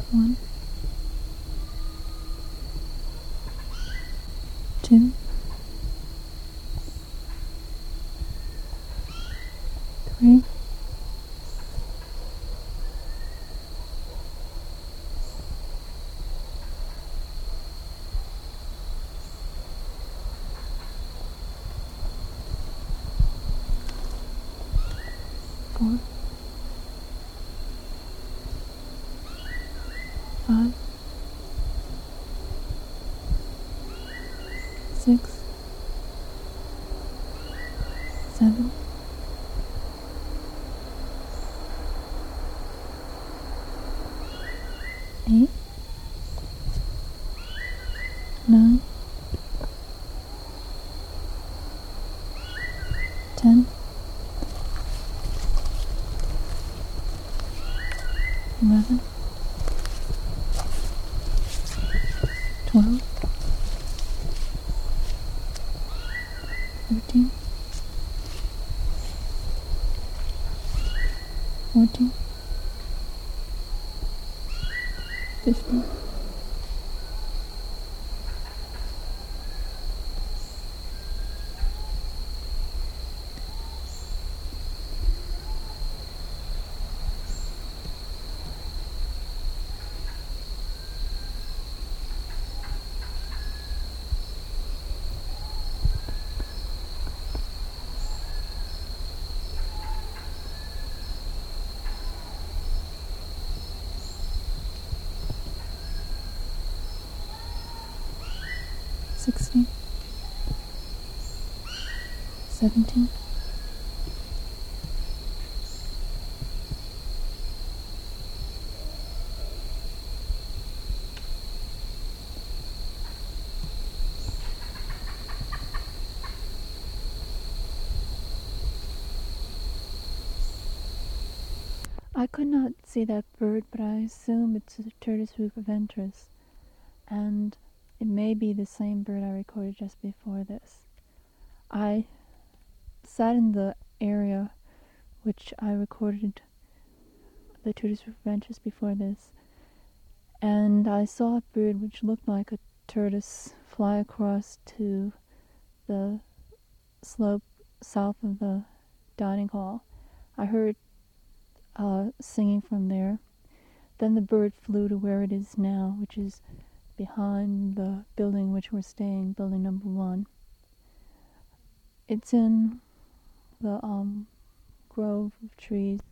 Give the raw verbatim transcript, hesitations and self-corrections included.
One, two, three, four, five, six, seven, eight, nine, ten, eleven, twelve, thirteen, fourteen, fifteen, sixteen, seventeen, I could not see that bird, but I assume it's a Turdus rufiventris, and it may be the same bird I recorded just before this. I sat in the area which I recorded the Turdus rufiventris before this, and I saw a bird which looked like a tortoise fly across to the slope south of the dining hall. I heard uh, singing from there. Then the bird flew to where it is now, which is behind the building which we're staying, building number one. It's in the um, grove of trees